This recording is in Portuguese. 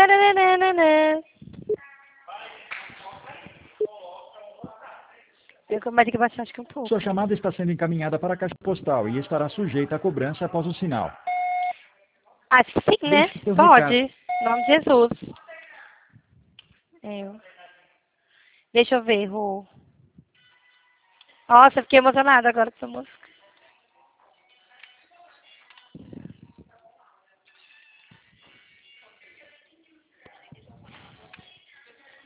Taranana. Mas tem que baixar acho que um pouco. Sua chamada está sendo encaminhada para a caixa postal e estará sujeita à cobrança após o sinal. Acho que sim, né? Deixe seu Pode. recado. Em nome de Jesus. Deixa eu ver, Rô. Nossa, fiquei emocionada agora com essa música.